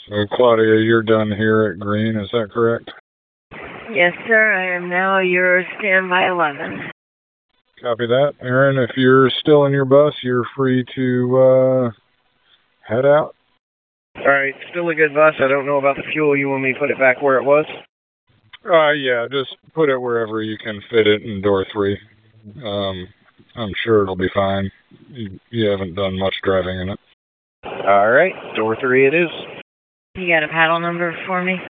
So, Claudia, you're done here at Green, is that correct? Yes, sir. I am now your standby 11. Copy that. Aaron, if you're still in your bus, you're free to head out. Alright, still a good bus. I don't know about the fuel. You want me to put it back where it was? Yeah, just put it wherever you can fit it in door 3. I'm sure it'll be fine. You haven't done much driving in it. Alright, door 3 it is. You got a paddle number for me?